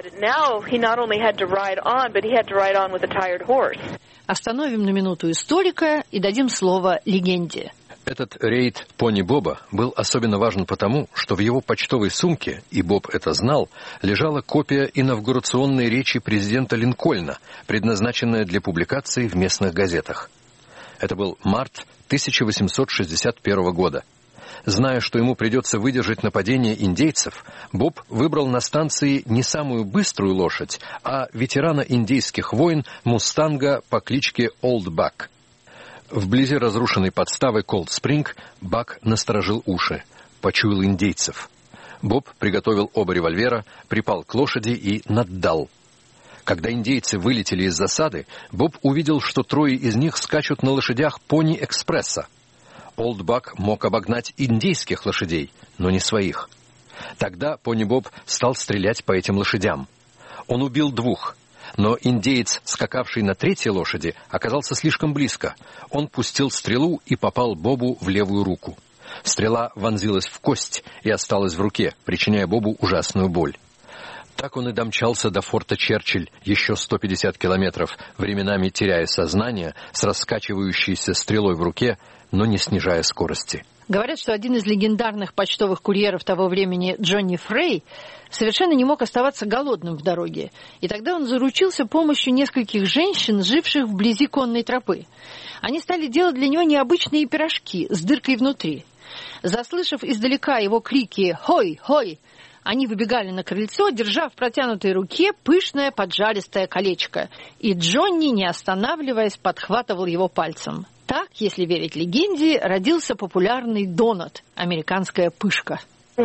Остановим на минуту историка и дадим слово легенде. Этот рейд Пони Боба был особенно важен потому, что в его почтовой сумке, и Боб это знал, лежала копия инавгурационной речи президента Линкольна, предназначенная для публикации в местных газетах. Это был март тысяча восемьсот шестьдесят первого года. Зная, что ему придется выдержать нападение индейцев, Боб выбрал на станции не самую быструю лошадь, а ветерана индейских войн мустанга по кличке Олд Бак. Вблизи разрушенной подставы Колд-Спринг Бак насторожил уши, почуял индейцев. Боб приготовил оба револьвера, припал к лошади и наддал. Когда индейцы вылетели из засады, Боб увидел, что трое из них скачут на лошадях Пони-экспресса. Олд Бак мог обогнать индейских лошадей, но не своих. Тогда Пони Боб стал стрелять по этим лошадям. Он убил двух, но индеец, скакавший на третьей лошади, оказался слишком близко. Он пустил стрелу и попал Бобу в левую руку. Стрела вонзилась в кость и осталась в руке, причиняя Бобу ужасную боль. Так он и домчался до форта Черчилль еще сто пятьдесят километров, временами теряя сознание, с раскачивающейся стрелой в руке, но не снижая скорости. Говорят, что один из легендарных почтовых курьеров того времени, Джонни Фрей, совершенно не мог оставаться голодным в дороге. И тогда он заручился помощью нескольких женщин, живших вблизи конной тропы. Они стали делать для него необычные пирожки с дыркой внутри. Заслышав издалека его крики «Хой! Хой!», они выбегали на крыльцо, держа в протянутой руке пышное поджаристое колечко. И Джонни, не останавливаясь, подхватывал его пальцем. Так, если верить легенде, родился популярный донат – американская пышка. В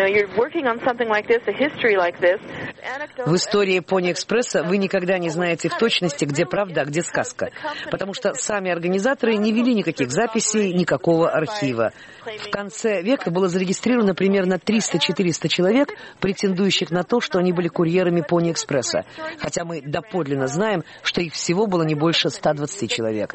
истории Пони-экспресса вы никогда не знаете в точности, где правда, а где сказка. Потому что сами организаторы не вели никаких записей, никакого архива. В конце века было зарегистрировано примерно триста-четыреста человек, претендующих на то, что они были курьерами Пони-экспресса. Хотя мы доподлинно знаем, что их всего было не больше ста двадцати человек.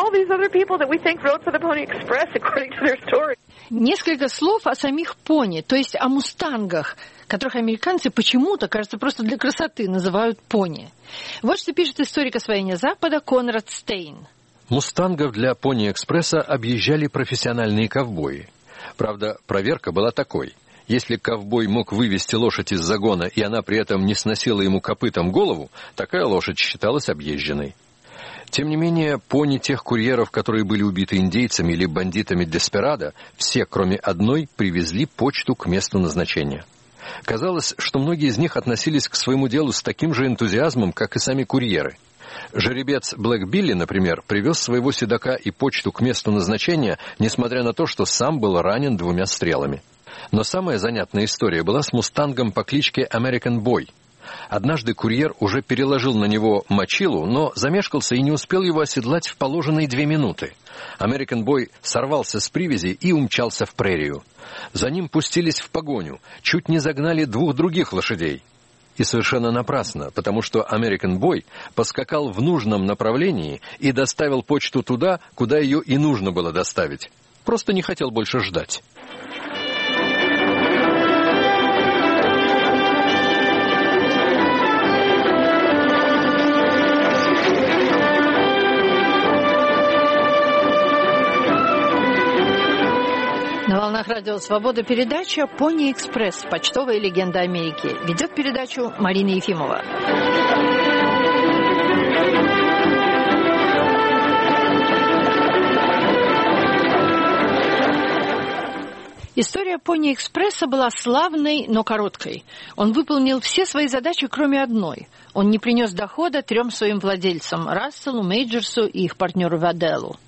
Несколько слов о самих пони, то есть о мустангах, которых американцы почему-то, кажется, просто для красоты называют пони. Вот что пишет историк освоения Запада Конрад Стейн. Мустангов для Пони-экспресса объезжали профессиональные ковбои. Правда, проверка была такой. Если ковбой мог вывести лошадь из загона, и она при этом не сносила ему копытом голову, такая лошадь считалась объезженной. Тем не менее, пони тех курьеров, которые были убиты индейцами или бандитами Деспирадо, все, кроме одной, привезли почту к месту назначения. Казалось, что многие из них относились к своему делу с таким же энтузиазмом, как и сами курьеры. Жеребец Блэк Билли, например, привез своего седока и почту к месту назначения, несмотря на то, что сам был ранен двумя стрелами. Но самая занятная история была с мустангом по кличке American Boy. Однажды курьер уже переложил на него мочилу, но замешкался и не успел его оседлать в положенные две минуты. American Boy сорвался с привязи и умчался в прерию. За ним пустились в погоню, чуть не загнали двух других лошадей. И совершенно напрасно, потому что American Boy поскакал в нужном направлении и доставил почту туда, куда ее и нужно было доставить. Просто не хотел больше ждать. На волнах Радио Свобода передача «Пони Экспресс. Почтовая легенда Америки». Ведет передачу Марина Ефимова. История «Пони Экспресса» была славной, но короткой. Он выполнил все свои задачи, кроме одной. Он не принес дохода трем своим владельцам – Расселу, Мейджерсу и их партнеру Ваделлу.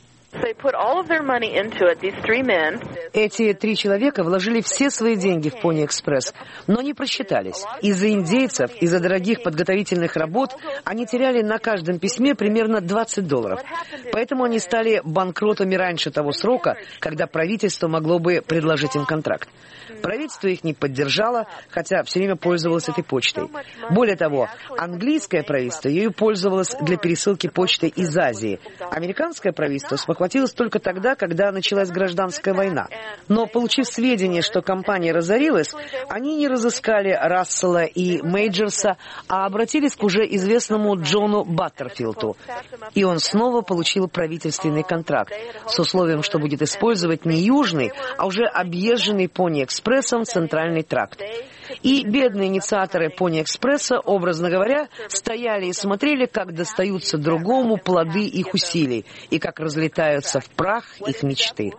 Эти три человека вложили все свои деньги в Пони Экспресс, но не просчитались. Из-за индейцев, из-за дорогих подготовительных работ они теряли на каждом письме примерно двадцать долларов. Поэтому они стали банкротами раньше того срока, когда правительство могло бы предложить им контракт. Правительство их не поддержало, хотя все время пользовалось этой почтой. Более того, английское правительство ею пользовалось для пересылки почты из Азии. Американское правительство спохватилось только тогда, когда началась гражданская война. Но, получив сведения, что компания разорилась, они не разыскали Рассела и Мейджерса, а обратились к уже известному Джону Баттерфилду. И он снова получил правительственный контракт с условием, что будет использовать не южный, а уже объезженный Пони Экспрессом центральный тракт. И бедные инициаторы Пони Экспресса, образно говоря, стояли и смотрели, как достаются другому плоды их усилий и как разлетаются в прах их мечты.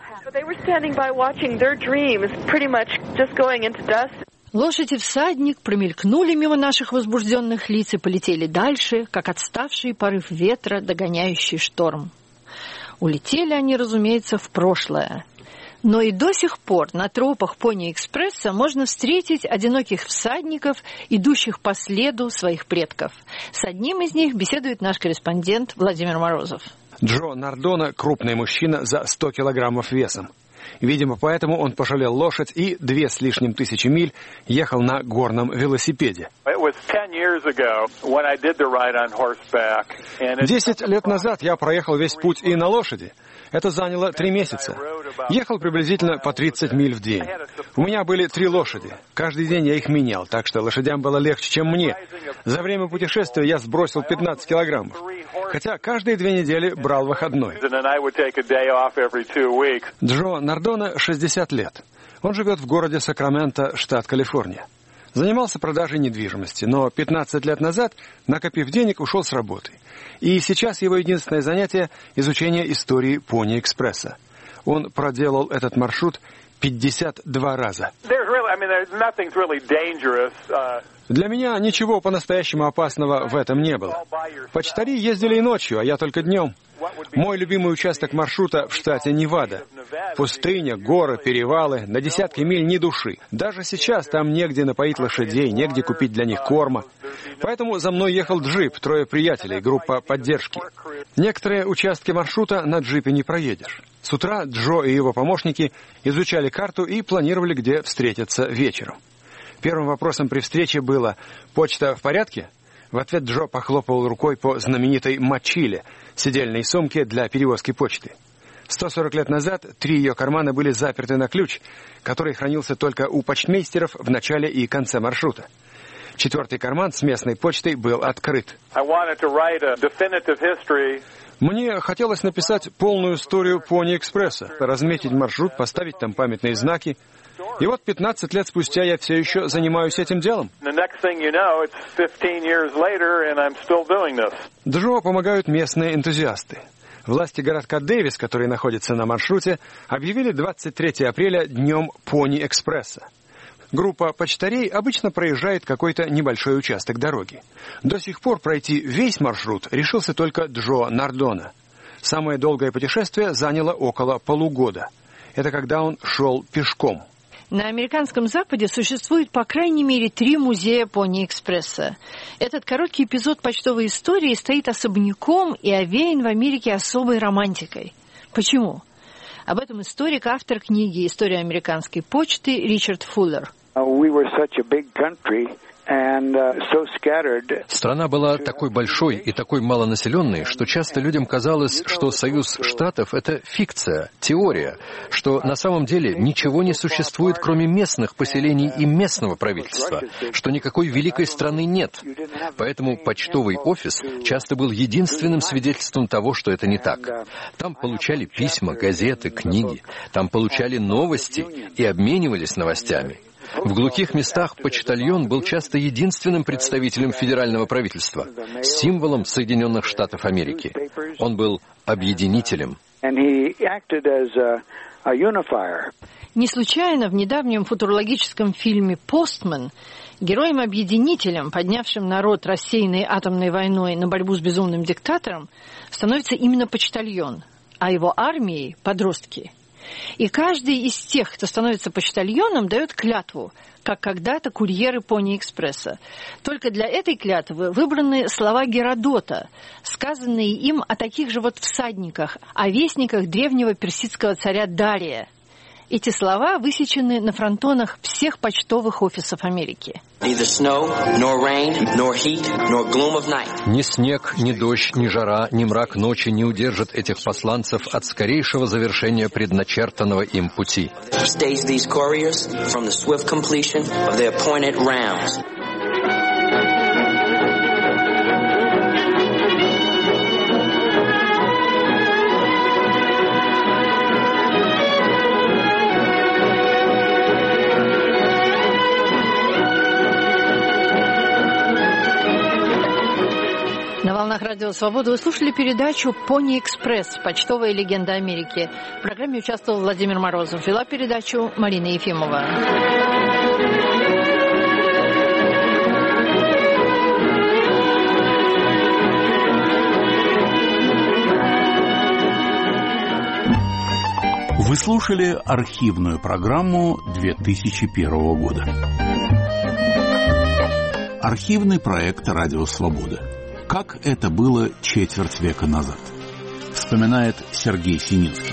Лошадь и всадник промелькнули мимо наших возбужденных лиц и полетели дальше, как отставший порыв ветра, догоняющий шторм. Улетели они, разумеется, в прошлое. Но и до сих пор на тропах Пони-экспресса можно встретить одиноких всадников, идущих по следу своих предков. С одним из них беседует наш корреспондент Владимир Морозов. Джо Нардона – крупный мужчина за сто килограммов весом. Видимо, поэтому он пожалел лошадь и две с лишним тысячи миль ехал на горном велосипеде. Десять лет назад я проехал весь путь и на лошади. Это заняло три месяца. Ехал приблизительно по тридцать миль в день. У меня были три лошади. Каждый день я их менял, так что лошадям было легче, чем мне. За время путешествия я сбросил пятнадцать килограммов. Хотя каждые две недели брал выходной. Джо Нардона шестьдесят лет. Он живет в городе Сакраменто, штат Калифорния. Занимался продажей недвижимости, но пятнадцать лет назад, накопив денег, ушел с работы. И сейчас его единственное занятие – изучение истории Пони-экспресса. Он проделал этот маршрут пятьдесят два раза. Для меня ничего по-настоящему опасного в этом не было. Почтари ездили и ночью, а я только днем. Мой любимый участок маршрута в штате Невада. Пустыня, горы, перевалы, на десятки миль ни души. Даже сейчас там негде напоить лошадей, негде купить для них корма. Поэтому за мной ехал джип, трое приятелей, группа поддержки. Некоторые участки маршрута на джипе не проедешь. С утра Джо и его помощники изучали карту и планировали, где встретиться вечером. Первым вопросом при встрече было: «Почта в порядке?» В ответ Джо похлопал рукой по знаменитой мочиле, сидельной сумке для перевозки почты. сто сорок лет назад три ее кармана были заперты на ключ, который хранился только у почтмейстеров в начале и конце маршрута. Четвертый карман с местной почтой был открыт. Мне хотелось написать полную историю Пони-экспресса, разметить маршрут, поставить там памятные знаки. И вот пятнадцать лет спустя я все еще занимаюсь этим делом. Джо помогают местные энтузиасты. Власти городка Дэвис, который находится на маршруте, объявили двадцать третьего апреля днем Пони-экспресса. Группа почтарей обычно проезжает какой-то небольшой участок дороги. До сих пор пройти весь маршрут решился только Джо Нардона. Самое долгое путешествие заняло около полугода. Это когда он шел пешком. На американском Западе существует по крайней мере три музея Пони-экспресса. Этот короткий эпизод почтовой истории стоит особняком и овеян в Америке особой романтикой. Почему? Об этом историк, автор книги «История американской почты» Ричард Фуллер. Страна была такой большой и такой малонаселенной, что часто людям казалось, что Союз Штатов — это фикция, теория, что на самом деле ничего не существует, кроме местных поселений и местного правительства, что никакой великой страны нет. Поэтому почтовый офис часто был единственным свидетельством того, что это не так. Там получали письма, газеты, книги, там получали новости и обменивались новостями. В глухих местах почтальон был часто единственным представителем федерального правительства, символом Соединенных Штатов Америки. Он был объединителем. Не случайно в недавнем футурологическом фильме «Постмен» героем-объединителем, поднявшим народ, рассеянный атомной войной, на борьбу с безумным диктатором, становится именно почтальон, а его армией — подростки. И каждый из тех, кто становится почтальоном, дает клятву, как когда-то курьеры Пони-экспресса. Только для этой клятвы выбраны слова Геродота, сказанные им о таких же вот всадниках, о вестниках древнего персидского царя Дария. Эти слова высечены на фронтонах всех почтовых офисов Америки. Ни снег, ни дождь, ни жара, ни мрак ночи не удержат этих посланцев от скорейшего завершения предначертанного им пути. На волнах Радио Свобода вы слушали передачу «Пони-экспресс. Почтовая легенда Америки». В программе участвовал Владимир Морозов. Вела передачу Марина Ефимова. Вы слушали архивную программу две тысячи первого года. Архивный проект «Радио Свобода». Как это было четверть века назад, вспоминает Сергей Сининский.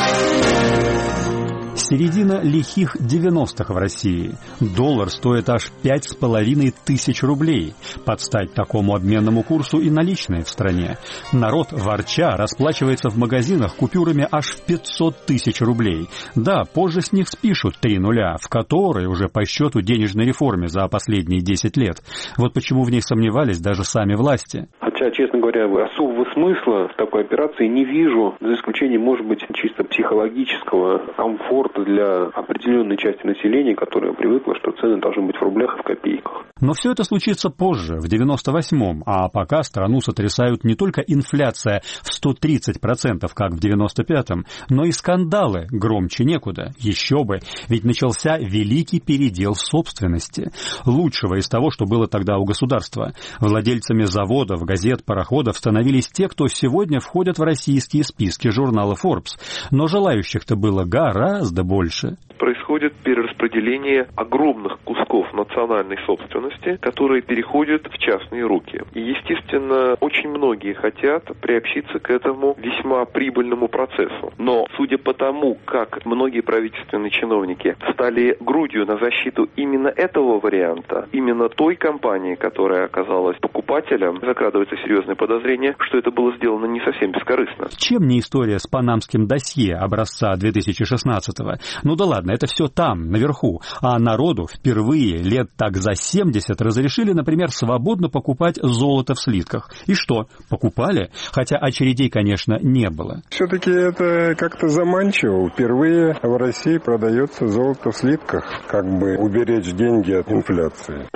Середина лихих девяностых в России. Доллар стоит аж пять с половиной тысяч рублей. Под стать такому обменному курсу и наличные в стране. Народ, ворча, расплачивается в магазинах купюрами аж в пятьсот тысяч рублей. Да, позже с них спишут три нуля, в которой уже по счету денежной реформе за последние десять лет. Вот почему в них сомневались даже сами власти. Хотя, честно говоря, особого смысла в такой операции не вижу, за исключением, может быть, чисто психологического комфорта для определенной части населения, которая привыкла, что цены должны быть в рублях и в копейках. Но все это случится позже, в девяносто восьмом, а пока страну сотрясают не только инфляция в сто тридцать процентов, как в девяносто пятом, но и скандалы громче некуда. Еще бы, ведь начался великий передел собственности. Лучшего из того, что было тогда у государства. Владельцами заводов, газет, пароходов становились те, кто сегодня входят в российские списки журнала Forbes. Но желающих-то было гораздо больше. Происходит перераспределение огромных кусков национальной собственности, которые переходят в частные руки. И, естественно, очень многие хотят приобщиться к этому весьма прибыльному процессу. Но, судя по тому, как многие правительственные чиновники стали грудью на защиту именно этого варианта, именно той компании, которая оказалась покупателем, закрадывается серьезное подозрение, что это было сделано не совсем бескорыстно. Чем не история с панамским досье образца две тысячи шестнадцатого? Ну да ладно, это все там, наверху. А народу впервые лет так за семьдесят разрешили, например, свободно покупать золото в слитках. И что? Покупали? Хотя очередей, конечно, не было. Все-таки это как-то заманчиво. Впервые в России продается золото в слитках, как бы уберечь деньги от инфляции. Самым популярным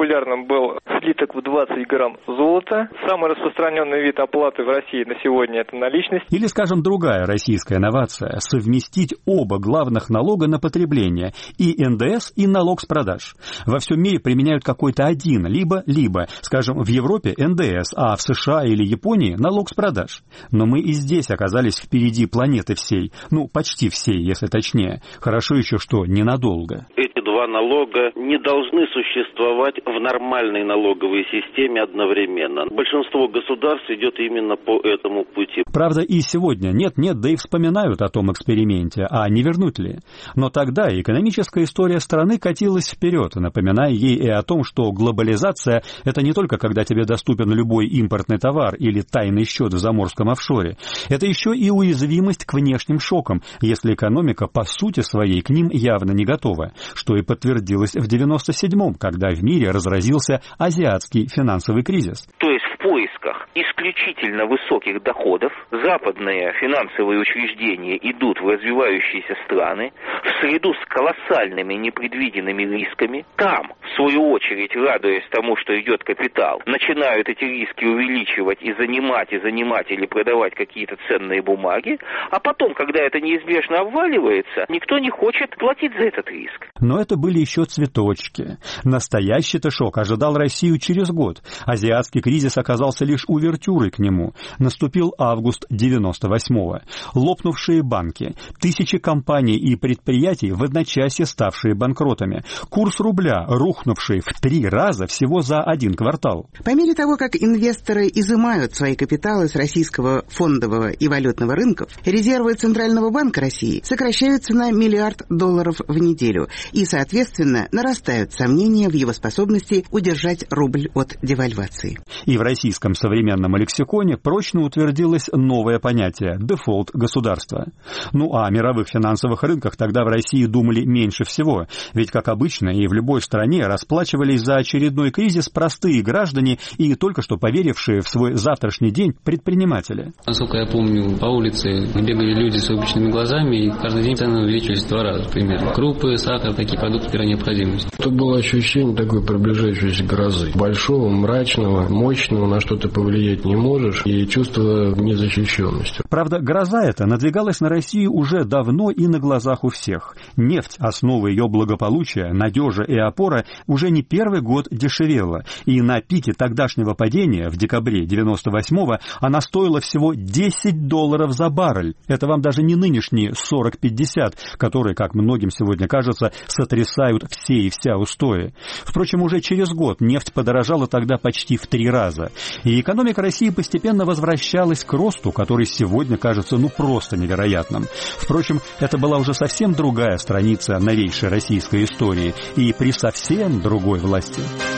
популярным был слиток в двадцать грамм золота. Самый распространенный вид оплаты в России на сегодня – это наличность. Или, скажем, другая российская инновация – совместить оба главных налога на потребление – и эн дэ эс, и налог с продаж. Во всем мире применяют какой-то один, либо-либо. Скажем, в Европе эн дэ эс, а в США или Японии – налог с продаж. Но мы и здесь оказались впереди планеты всей. Ну, почти всей, если точнее. Хорошо еще, что ненадолго. Эти два налога не должны существовать в нормальной налоговой системе одновременно. Большинство государств идет именно по этому пути. Правда, и сегодня нет-нет, да и вспоминают о том эксперименте, а не вернуть ли. Но тогда экономическая история страны катилась вперед, напоминая ей и о том, что глобализация – это не только когда тебе доступен любой импортный товар или тайный счет в заморском офшоре. Это еще и уязвимость к внешним шокам, если экономика по сути своей к ним явно не готова, что и подтвердилось в девяносто седьмом, когда в мире разразился азиатский финансовый кризис. То есть в поисках исключительно высоких доходов западные финансовые учреждения идут в развивающиеся страны в среду с колоссальными непредвиденными рисками. Там, в свою очередь, радуясь тому, что идет капитал, начинают эти риски увеличивать и занимать, и занимать или продавать какие-то ценные бумаги, а потом, когда это неизбежно обваливается, никто не хочет платить за этот риск. Но это были еще цветочки. Настоящий-то шок ожидал Россию через год. Азиатский кризис оказался лишь увертюрой к нему. Наступил август девяносто восьмого. Лопнувшие банки, тысячи компаний и предприятий, в одночасье ставшие банкротами. Курс рубля, рухнувший в три раза всего за один квартал. По мере того, как инвесторы изымают свои капиталы с российского фондового и валютного рынков, резервы Центрального банка России сокращаются на миллиард долларов в неделю и, соответственно, нарастают сомнения в его способности удержать рубль от девальвации. И в российском современном лексиконе прочно утвердилось новое понятие – дефолт государства. Ну а о мировых финансовых рынках тогда в России думали меньше всего, ведь, как обычно, и в любой стране расплачивались за очередной кризис простые граждане и только что поверившие в свой завтрашний день предприниматели. Насколько я помню, по улице бегали люди с выпученными глазами, и каждый день цены увеличивались в два раза примерно. Крупы, сахар, такие продукты первой необходимости. Тут было ощущение такой приближающейся грозы. Большого, мрачного, мощного, на что ты повлиять не можешь, и чувство незащищенности. Правда, гроза эта надвигалась на Россию уже давно и на глазах у всех. Нефть, основа ее благополучия, надежа и опора, уже не первый год дешевела. И на пике тогдашнего падения в декабре девяносто восьмого она стоила всего десять долларов за баррель. Это вам даже не нынешние сорок-пятьдесят, которые, как многим сегодня кажется, сотрясают все и вся устои. Впрочем, уже через год нефть подорожала тогда почти в три раза. И экономика России постепенно возвращалась к росту, который сегодня кажется ну просто невероятным. Впрочем, это была уже совсем другая страница новейшей российской истории и при совсем другой власти.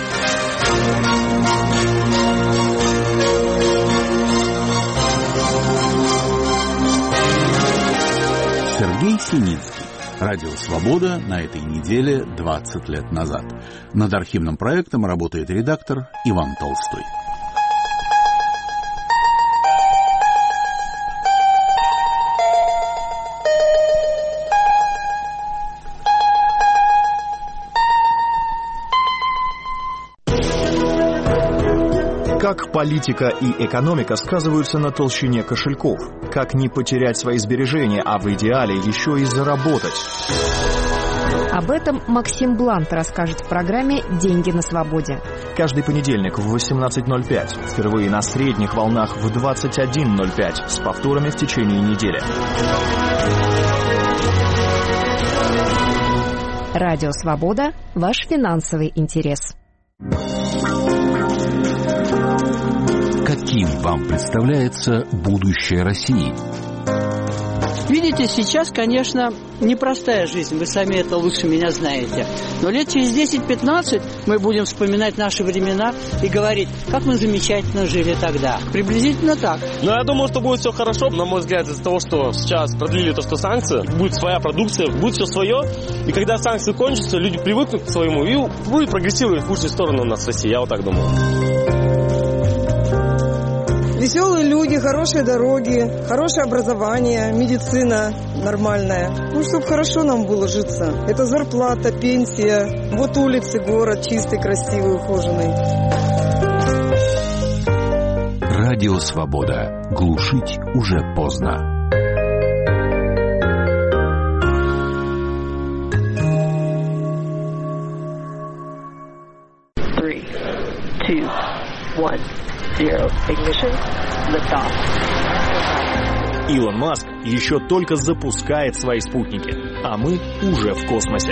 Сергей Синицкий. Радио «Свобода» на этой неделе двадцать лет назад. Над архивным проектом работает редактор Иван Толстой. Как политика и экономика сказываются на толщине кошельков? Как не потерять свои сбережения, а в идеале еще и заработать? Об этом Максим Блант расскажет в программе «Деньги на свободе». Каждый понедельник в восемнадцать ноль пять. Впервые на средних волнах в двадцать один ноль пять. С повторами в течение недели. Радио «Свобода» – ваш финансовый интерес. Каким вам представляется будущее России? Видите, сейчас, конечно, непростая жизнь, вы сами это лучше меня знаете. Но лет через десять-пятнадцать мы будем вспоминать наши времена и говорить, как мы замечательно жили тогда. Приблизительно так. Ну, я думаю, что будет все хорошо. На мой взгляд, из-за того, что сейчас продлили то, что санкции, будет своя продукция, будет все свое. И когда санкции кончатся, люди привыкнут к своему и будет прогрессировать в лучшую сторону у нас в России. Я вот так думаю. Веселые люди, хорошие дороги, хорошее образование, медицина нормальная. Ну, чтобы хорошо нам было житься. Это зарплата, пенсия. Вот улицы, город чистый, красивый, ухоженный. Радио «Свобода». Глушить уже поздно. Three, two, one, zero. Ignition. Liftoff. Илон Маск еще только запускает свои спутники, а мы уже в космосе.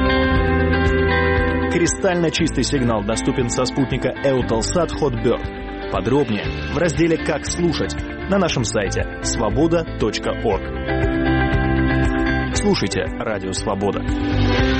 Кристально чистый сигнал доступен со спутника Eutelsat Hotbird. Подробнее в разделе «Как слушать» на нашем сайте свобода точка орг. Слушайте «Радио Свобода».